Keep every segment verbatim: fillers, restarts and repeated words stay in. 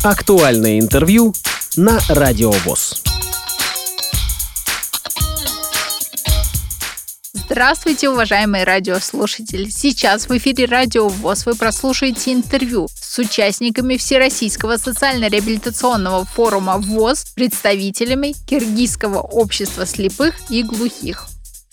Актуальное интервью на Радио ВОС. Здравствуйте, уважаемые радиослушатели! Сейчас в эфире Радио ВОС вы прослушаете интервью с участниками Всероссийского социально-реабилитационного форума ВОС, представителями Кыргызского общества слепых и глухих.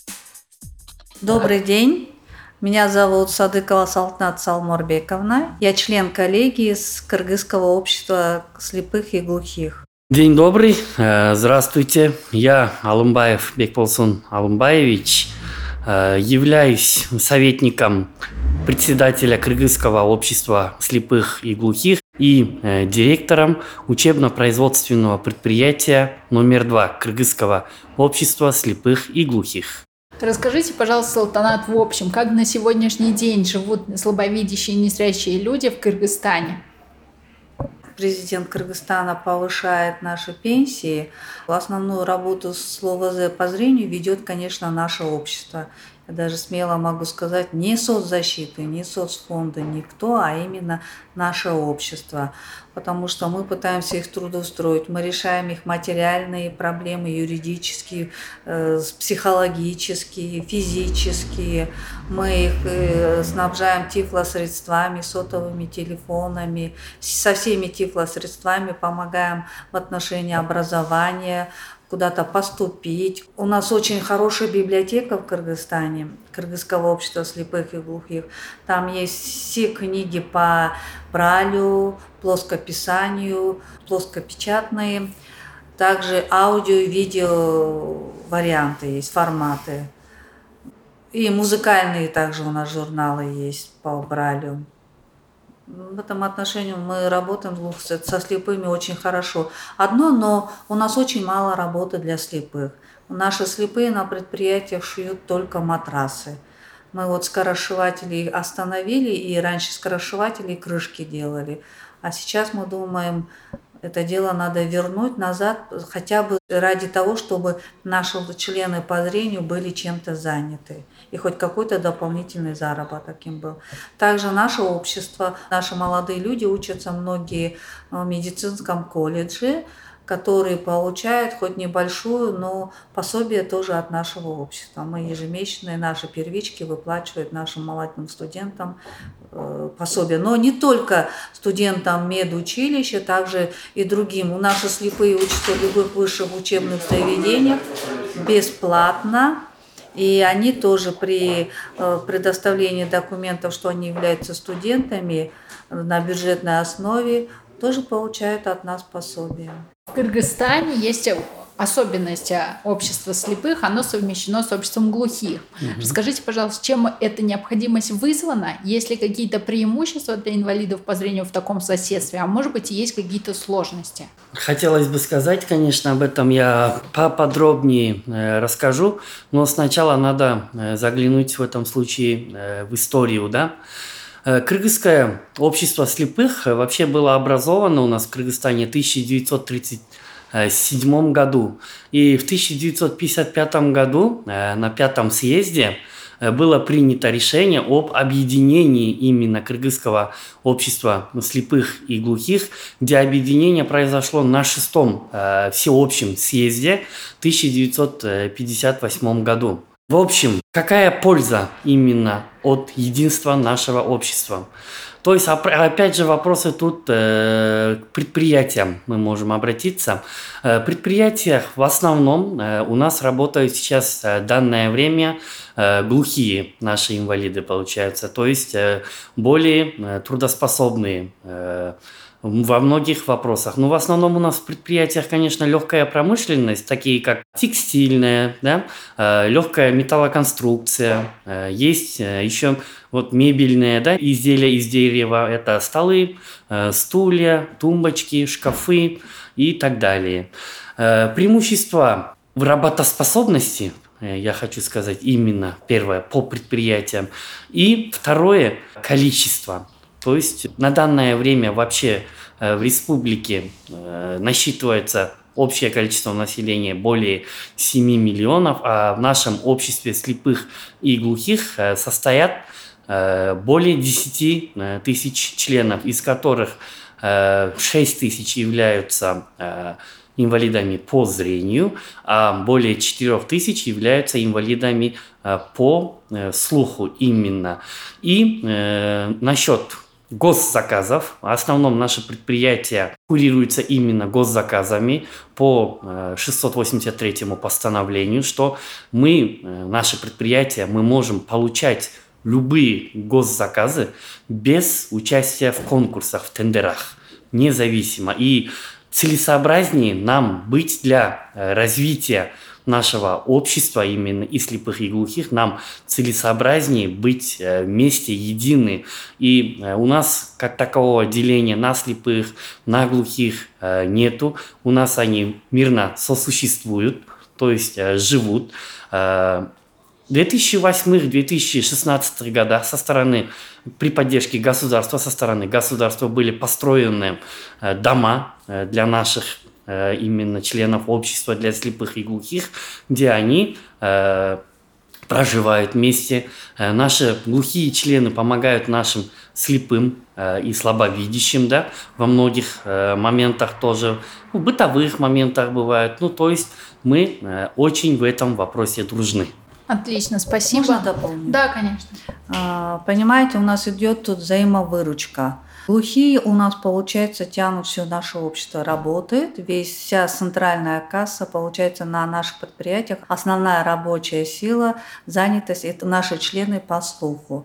Добрый день! Меня зовут Садыкова Салтанат Салморбековна. Я член коллегии с Кыргызского общества слепых и глухих. День добрый, здравствуйте. Я Алымбаев Бекболсун Алымбаевич. Являюсь советником председателя Кыргызского общества слепых и глухих и директором учебно-производственного предприятия номер два Кыргызского общества слепых и глухих. Расскажите, пожалуйста, Салтанат, в общем, как на сегодняшний день живут слабовидящие и незрячие люди в Кыргызстане? Президент Кыргызстана повышает наши пенсии. Основную работу с ЛОВЗ по зрению ведет, конечно, наше общество. Я даже смело могу сказать, не соцзащиты, не соцфонды, никто, а именно наше общество. Потому что мы пытаемся их трудоустроить, мы решаем их материальные проблемы, юридические, э, психологические, физические. Мы их э, снабжаем тифлосредствами, сотовыми телефонами, со всеми тифлосредствами помогаем в отношении образования, куда-то поступить. У нас очень хорошая библиотека в Кыргызстане, Кыргызского общества слепых и глухих. Там есть все книги по брайлю, плоскописанию, плоскопечатные. Также аудио и видео варианты есть, форматы. И музыкальные также у нас журналы есть по брайлю. В этом отношении мы работаем со слепыми очень хорошо. Одно, но у нас очень мало работы для слепых. Наши слепые на предприятиях шьют только матрасы. Мы вот скоросшивателей остановили, и раньше скоросшивателей крышки делали. А сейчас мы думаем, это дело надо вернуть назад, хотя бы ради того, чтобы наши члены по зрению были чем-то заняты. И хоть какой-то дополнительный заработок им был. Также наше общество, наши молодые люди учатся многие в медицинском колледже, которые получают хоть небольшую, но пособие тоже от нашего общества. Мы ежемесячные наши первички выплачивают нашим молодым студентам э, пособие. Но не только студентам медучилища, также и другим. У наши слепые учатся в любых высших учебных заведениях бесплатно. И они тоже при э, предоставлении документов, что они являются студентами на бюджетной основе, тоже получают от нас пособие. В Кыргызстане есть особенность общества слепых, оно совмещено с обществом глухих. Угу. Расскажите, пожалуйста, чем эта необходимость вызвана? Есть ли какие-то преимущества для инвалидов по зрению в таком соседстве? А может быть, есть какие-то сложности? Хотелось бы сказать, конечно, об этом я поподробнее э, расскажу, но сначала надо э, заглянуть в этом случае э, в историю, да? Кыргызское общество слепых вообще было образовано у нас в Кыргызстане в тысяча девятьсот тридцать седьмом году. И в тысяча девятьсот пятьдесят пятом году на пятом съезде было принято решение об объединении именно Кыргызского общества слепых и глухих, где объединение произошло на шестом всеобщем съезде в тысяча девятьсот пятьдесят восьмом году. В общем, какая польза именно от единства нашего общества? То есть, опять же, вопросы тут э, к предприятиям мы можем обратиться. В предприятиях в основном э, у нас работают сейчас в данное время э, глухие наши инвалиды, получаются, то есть э, более э, трудоспособные э, во многих вопросах. Но в основном у нас в предприятиях, конечно, легкая промышленность, такие как текстильная, да, э, легкая металлоконструкция, э, есть э, еще вот мебельные, да, изделия из дерева, это столы, э, стулья, тумбочки, шкафы и так далее. Э, преимущества в работоспособности, э, я хочу сказать, именно первое по предприятиям, и второе количество. То есть на данное время вообще э, в республике э, насчитывается общее количество населения более семи миллионов, а в нашем обществе слепых и глухих э, состоят э, более десяти тысяч членов, из которых шесть тысяч являются инвалидами по зрению, а более четыре тысячи являются инвалидами по слуху именно. И э, насчет госзаказов. В основном наше предприятие курируется именно госзаказами по шестьсот восемьдесят третьему постановлению, что мы, наше предприятие, мы можем получать любые госзаказы без участия в конкурсах, в тендерах, независимо. И целесообразнее нам быть для развития нашего общества, именно и слепых, и глухих, нам целесообразнее быть вместе, едины. И у нас как такового деления на слепых, на глухих нету. У нас они мирно сосуществуют, то есть живут. В две тысячи восьмом — две тысячи шестнадцатом годах со стороны, при поддержке государства, со стороны государства были построены дома для наших именно членов общества для слепых и глухих, где они э, проживают вместе. Э, наши глухие члены помогают нашим слепым э, и слабовидящим, да, во многих э, моментах тоже, в бытовых моментах бывает. Ну, то есть мы э, очень в этом вопросе дружны. Отлично, спасибо. Можно дополнить? Да, конечно. А, понимаете, у нас идет тут взаимовыручка. Глухие у нас, получается, тянут все наше общество, работает. Весь, вся центральная касса, получается, на наших предприятиях. Основная рабочая сила, занятость – это наши члены по слуху.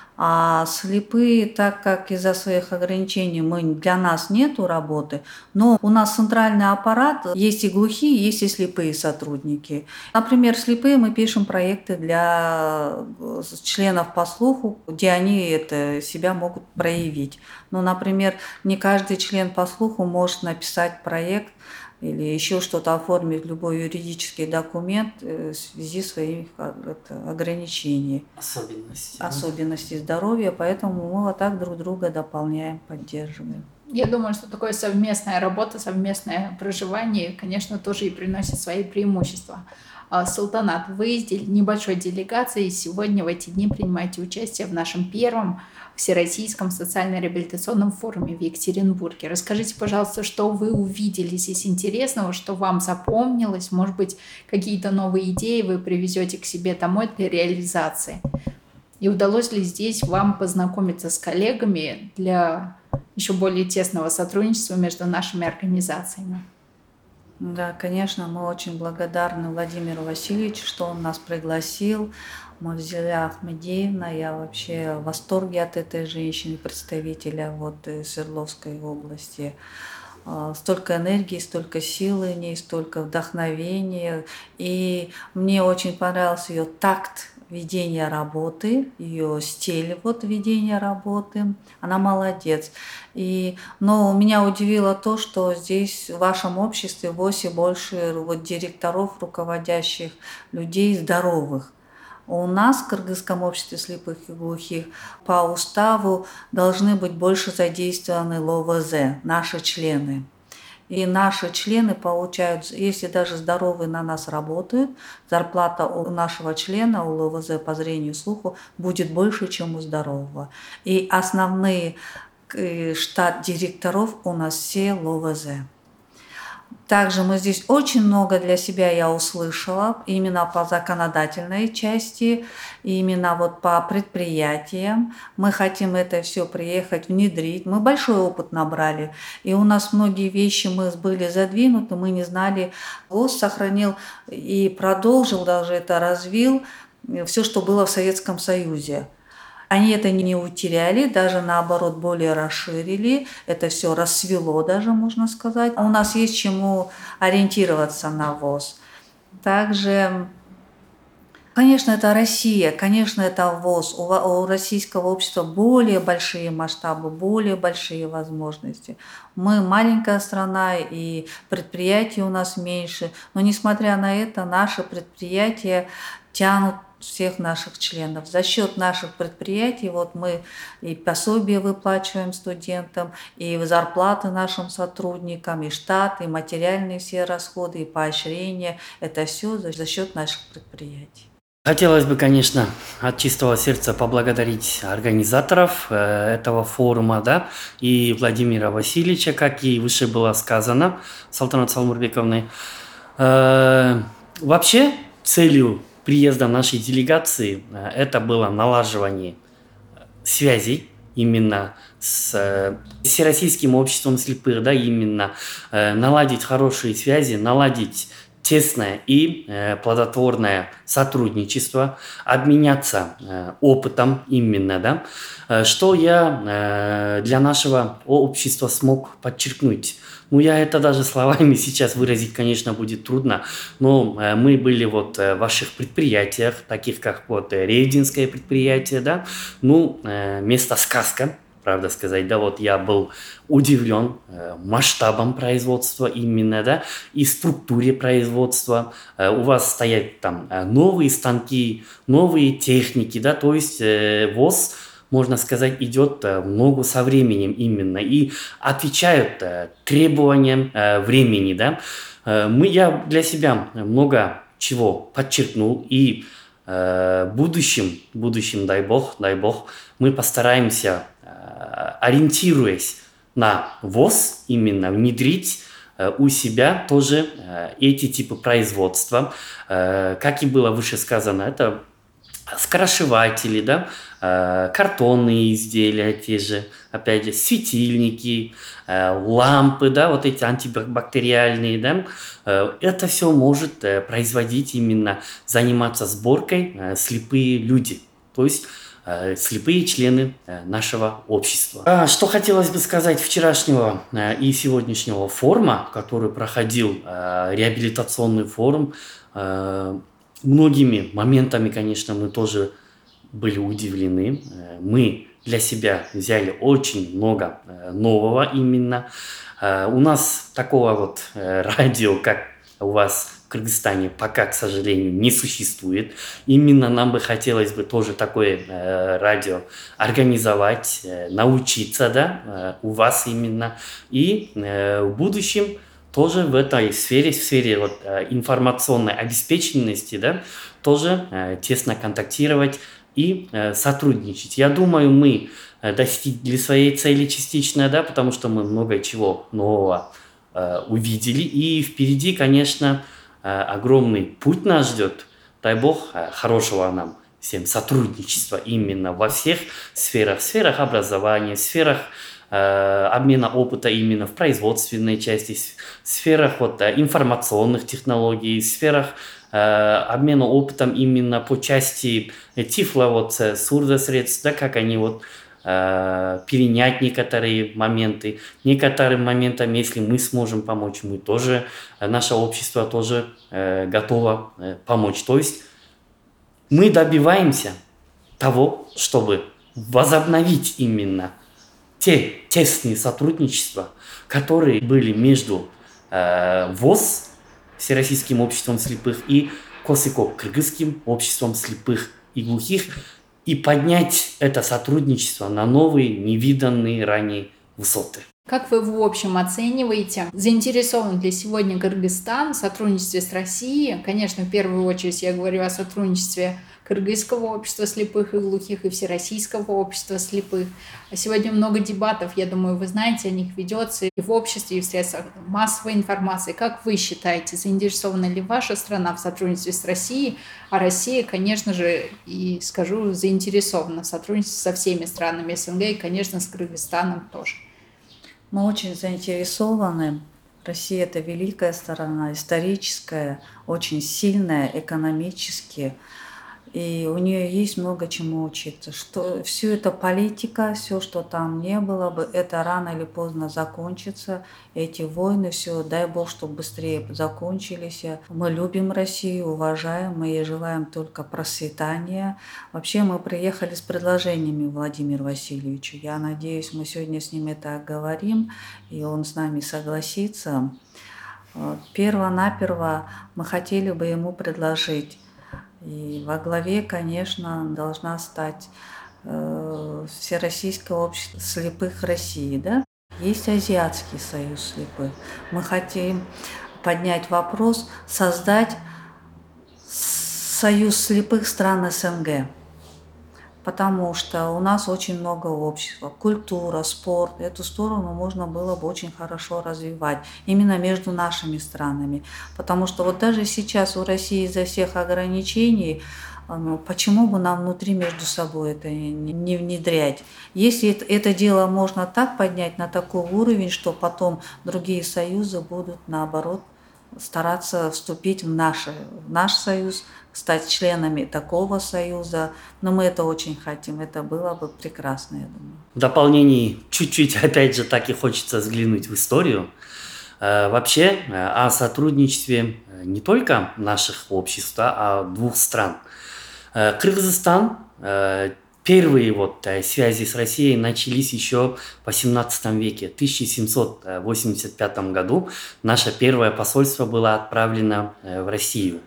А слепые, так как из-за своих ограничений мы, для нас нету работы, но у нас центральный аппарат, есть и глухие, есть и слепые сотрудники. Например, слепые мы пишем проекты для членов по слуху, где они это, себя могут проявить. Ну, например, не каждый член по слуху может написать проект или еще что-то оформить, любой юридический документ в связи с своими это, ограничениями. Особенности. Особенности здоровья, поэтому мы вот так друг друга дополняем, поддерживаем. Я думаю, что такое совместная работа, совместное проживание, конечно, тоже и приносит свои преимущества. Султанат, вы из небольшой делегации сегодня в эти дни принимаете участие в нашем первом Всероссийском социально-реабилитационном форуме в Екатеринбурге. Расскажите, пожалуйста, что вы увидели здесь интересного, что вам запомнилось, может быть, какие-то новые идеи вы привезете к себе домой для реализации. И удалось ли здесь вам познакомиться с коллегами для еще более тесного сотрудничества между нашими организациями? Да, конечно, мы очень благодарны Владимиру Васильевичу, что он нас пригласил. Мавзеля Ахмедеевна, я вообще в восторге от этой женщины, представителя вот Свердловской области. Столько энергии, столько силы в ней, столько вдохновения. И мне очень понравился ее такт ведения работы, ее стиль вот ведения работы. Она молодец. И, но меня удивило то, что здесь в вашем обществе в ОСИ больше вот директоров, руководящих людей здоровых. У нас в Кыргызском обществе слепых и глухих по уставу должны быть больше задействованы ЛОВЗ, наши члены. И наши члены получают, если даже здоровые на нас работают, зарплата у нашего члена, у ЛОВЗ по зрению и слуху, будет больше, чем у здорового. И основные штат директоров у нас все ЛОВЗ. Также мы здесь очень много для себя я услышала, именно по законодательной части, именно вот по предприятиям. Мы хотим это все приехать, внедрить. Мы большой опыт набрали, и у нас многие вещи мы были задвинуты, мы не знали. ГОС сохранил и продолжил, даже это развил, все, что было в Советском Союзе. Они это не утеряли, даже наоборот более расширили, это все расцвело даже, можно сказать. У нас есть чему ориентироваться на ВОС. Также, конечно, это Россия, конечно, это ВОС. У, у российского общества более большие масштабы, более большие возможности. Мы маленькая страна, и предприятий у нас меньше, но несмотря на это, наши предприятия тянут всех наших членов. За счет наших предприятий вот мы и пособия выплачиваем студентам, и зарплаты нашим сотрудникам, и штат, и материальные все расходы, и поощрения. Это все за счет наших предприятий. Хотелось бы, конечно, от чистого сердца поблагодарить организаторов э, этого форума, да, и Владимира Васильевича, как и выше было сказано, Салтанат Салмурбековной. Э, вообще, целью приезда нашей делегации э, это было налаживание связей именно с э, Всероссийским обществом слепых, да, именно э, наладить хорошие связи, наладить тесное и э, плодотворное сотрудничество, обменяться э, опытом именно, да, э, что я э, для нашего общества смог подчеркнуть. Ну, я это даже словами сейчас выразить, конечно, будет трудно, но э, мы были вот э, в ваших предприятиях, таких как вот э, Рейдинское предприятие, да, ну, э, место сказка. Правда сказать, да, вот я был удивлен э, масштабом производства именно, да, и структуре производства. Э, у вас стоят там э, новые станки, новые техники, да, то есть э, ВОЗ, можно сказать, идет э, в ногу со временем именно и отвечают э, требованиям э, времени, да. Э, мы, я для себя много чего подчеркнул и э, в будущем, в будущем, дай бог, дай бог, мы постараемся, ориентируясь на ВОЗ, именно внедрить э, у себя тоже э, эти типы производства. Э, как и было выше сказано, это скоросшиватели, да, э, картонные изделия, те же, опять же, светильники, э, лампы, да, вот эти антибактериальные, да, э, это все может э, производить именно, заниматься сборкой э, слепые люди. То есть слепые члены нашего общества. А что хотелось бы сказать вчерашнего и сегодняшнего форума, который проходил, реабилитационный форум, многими моментами, конечно, мы тоже были удивлены. Мы для себя взяли очень много нового именно. У нас такого вот радио, как у вас в Кыргызстане, пока, к сожалению, не существует. Именно нам бы хотелось бы тоже такое э, радио организовать, э, научиться, да, э, у вас именно. И э, в будущем тоже в этой сфере, в сфере вот, э, информационной обеспеченности, да, тоже э, тесно контактировать и э, сотрудничать. Я думаю, мы э, достигли своей цели частично, да, потому что мы много чего нового э, увидели. И впереди, конечно, огромный путь нас ждет. Дай бог хорошего нам всем сотрудничества именно во всех сферах, сферах образования, сферах э, обмена опыта именно в производственной части, сферах вот, информационных технологий, сферах э, обмена опытом именно по части тифла, вот, сурдосредств, да, как они вот перенять некоторые моменты. Некоторым моментам, если мы сможем помочь, мы тоже, наше общество тоже э, готово э, помочь. То есть мы добиваемся того, чтобы возобновить именно те тесные сотрудничества, которые были между э, ВОЗ, Всероссийским обществом слепых, и КОСИКО, Кыргызским обществом слепых и глухих, и поднять это сотрудничество на новые, невиданные ранее высоты. Как вы в общем оцениваете, заинтересован ли сегодня Кыргызстан в сотрудничестве с Россией? Конечно, в первую очередь я говорю о сотрудничестве Кыргызского общества слепых и глухих и Всероссийского общества слепых. Сегодня много дебатов, я думаю, вы знаете, о них ведется и в обществе, и в средствах массовой информации. Как вы считаете, заинтересована ли ваша страна в сотрудничестве с Россией? А Россия, конечно же, и скажу, заинтересована в сотрудничестве со всеми странами СНГ и, конечно, с Кыргызстаном тоже. Мы очень заинтересованы. Россия – это великая страна, историческая, очень сильная экономически. И у нее есть много чему учиться. Что, все это политика, все, что там не было бы, это рано или поздно закончится. Эти войны, все, дай бог, чтобы быстрее закончились. Мы любим Россию, уважаем, мы ей желаем только процветания. Вообще мы приехали с предложениями Владимиру Васильевичу. Я надеюсь, мы сегодня с ним это оговорим, и он с нами согласится. Перво-наперво мы хотели бы ему предложить. И во главе, конечно, должна стать э, Всероссийское общество слепых России. Да? Есть Азиатский союз слепых. Мы хотим поднять вопрос, создать союз слепых стран СНГ. Потому что у нас очень много общества, культура, спорт. Эту сторону можно было бы очень хорошо развивать именно между нашими странами. Потому что вот даже сейчас у России из-за всех ограничений, ну, почему бы нам внутри между собой это не внедрять? Если это, это дело можно так поднять на такой уровень, что потом другие союзы будут наоборот стараться вступить в, наши, в наш союз, стать членами такого союза. Но мы это очень хотим, это было бы прекрасно, я думаю. В дополнение, чуть-чуть, опять же, так и хочется взглянуть в историю. Э, вообще, э, о сотрудничестве не только наших обществ, а двух стран. Э, Кыргызстан, э, первые вот э, связи с Россией начались еще в восемнадцатом веке. В тысяча семьсот восемьдесят пятом году наше первое посольство было отправлено э, в Россию.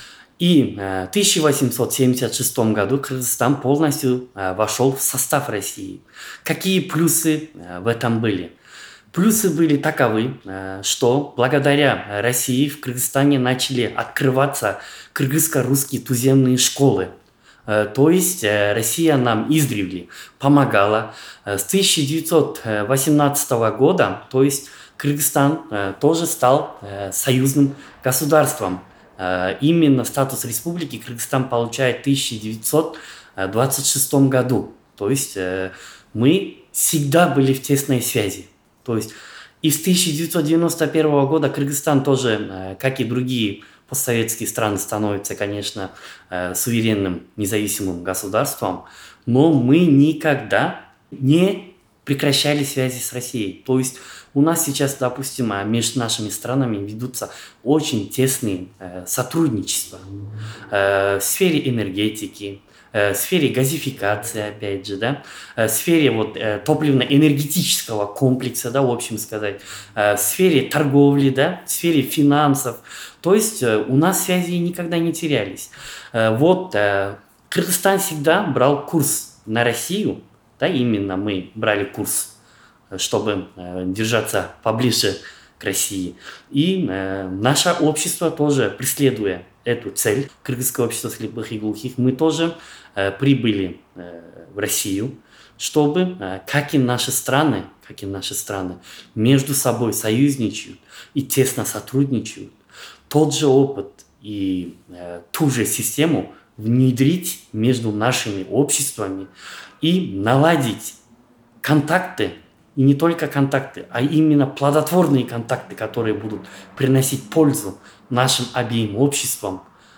И в тысяча восемьсот семьдесят шестом году Кыргызстан полностью вошел в состав России. Какие плюсы в этом были? Плюсы были таковы, что благодаря России в Кыргызстане начали открываться кыргызско-русские туземные школы. То есть Россия нам издревле помогала. С тысяча девятьсот восемнадцатого года, то есть Кыргызстан тоже стал союзным государством. Именно статус республики Кыргызстан получает в тысяча девятьсот двадцать шестом году. То есть мы всегда были в тесной связи. То есть и с тысяча девятьсот девяносто первого года Кыргызстан тоже, как и другие постсоветские страны, становится, конечно, суверенным независимым государством. Но мы никогда не прекращали связи с Россией. То есть у нас сейчас, допустим, между нашими странами ведутся очень тесные э, сотрудничества э, в сфере энергетики, э, в сфере газификации, опять же, да, э, в сфере вот, э, топливно-энергетического комплекса, да, в общем сказать, э, в сфере торговли, да, в сфере финансов. То есть э, у нас связи никогда не терялись. Э, вот э, Кыргызстан всегда брал курс на Россию, да, именно мы брали курс, чтобы э, держаться поближе к России. И э, наше общество тоже, преследуя эту цель, Кыргызское общество слепых и глухих, мы тоже э, прибыли э, в Россию, чтобы, э, как и наши страны, как и наши страны, между собой союзничают и тесно сотрудничают, тот же опыт и э, ту же систему внедрить между нашими обществами и наладить контакты. И не только контакты, а именно плодотворные контакты, которые будут приносить пользу нашим обеим обществам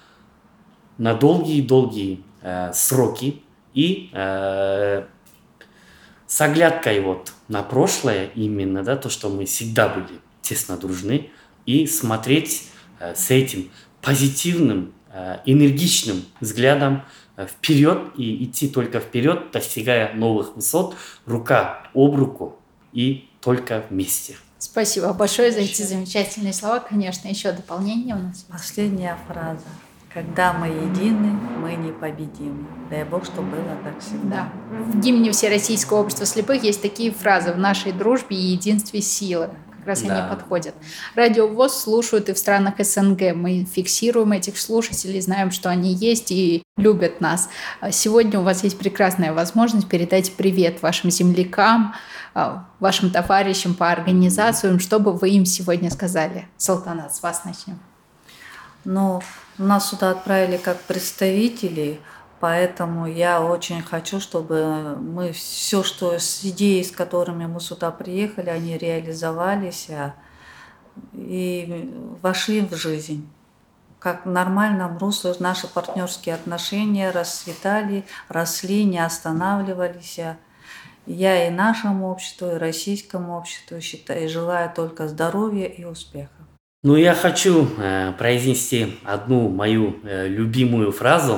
на долгие-долгие э, сроки. И э, с оглядкой вот на прошлое именно, да, то, что мы всегда были тесно дружны, и смотреть э, с этим позитивным, э, энергичным взглядом э, вперед и идти только вперед, достигая новых высот, рука об руку. И только вместе. Спасибо большое за эти замечательные слова. Конечно, еще дополнение у нас. Последняя фраза. Когда мы едины, мы непобедимы. Дай Бог, чтобы было так всегда. Да. В гимне Всероссийского общества слепых есть такие фразы: в нашей дружбе и единстве силы. Как раз да. Они подходят. Радио ВОС слушают и в странах СНГ. Мы фиксируем этих слушателей, знаем, что они есть и любят нас. Сегодня у вас есть прекрасная возможность передать привет вашим землякам, вашим товарищам по организациям. Что бы вы им сегодня сказали? Салтанат, с вас начнем. Ну, нас сюда отправили как представителей, поэтому я очень хочу, чтобы мы все, что с идеей, с которыми мы сюда приехали, они реализовались и вошли в жизнь. Как в нормальном русле наши партнерские отношения расцветали, росли, не останавливались. Я и нашему обществу, и российскому обществу считаю, желаю только здоровья и успеха. Ну, я хочу э, произнести одну мою э, любимую фразу.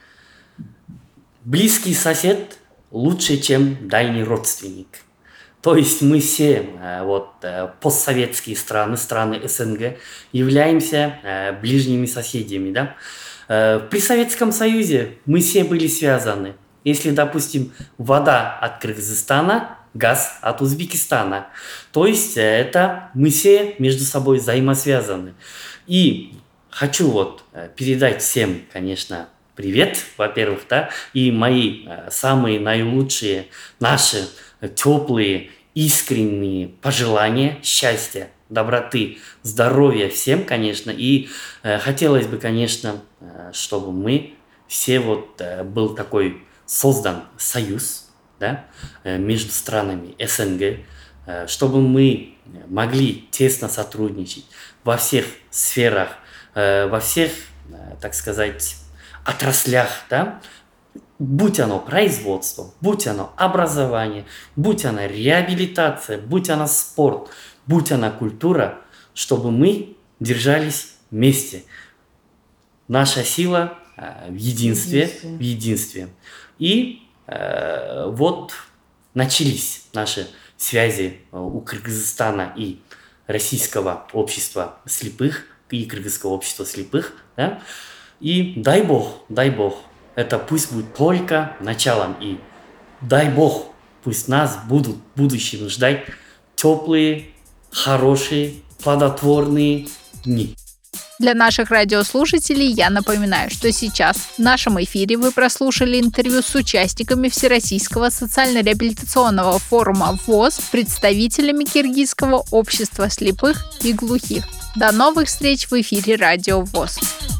Близкий сосед лучше, чем дальний родственник. То есть мы все э, вот, э, постсоветские страны, страны СНГ, являемся э, ближними соседями. Да? Э, при Советском Союзе мы все были связаны. Если, допустим, вода от Кыргызстана, газ от Узбекистана. То есть это мы все между собой взаимосвязаны. И хочу вот передать всем, конечно, привет, во-первых, да, и мои самые наилучшие, наши теплые, искренние пожелания счастья, доброты, здоровья всем, конечно. И э, хотелось бы, конечно, э, чтобы мы все вот э, был такой создан союз, да, э, между странами СНГ, э, чтобы мы могли тесно сотрудничать во всех сферах, э, во всех, э, так сказать, отраслях, да, будь оно производство, будь оно образование, будь оно реабилитация, будь оно спорт, будь она культура, чтобы мы держались вместе. Наша сила э, в единстве, Единстве. в единстве. И э, вот начались наши связи э, у Кыргызстана и Российского общества слепых, и Кыргызского общества слепых. Да? И дай Бог, дай Бог, это пусть будет только началом. И дай Бог, пусть нас будут в будущем ждать теплые, хорошие, плодотворные дни. Для наших радиослушателей я напоминаю, что сейчас в нашем эфире вы прослушали интервью с участниками Всероссийского социально-реабилитационного форума ВОС, представителями Киргизского общества слепых и глухих. До новых встреч в эфире Радио ВОС.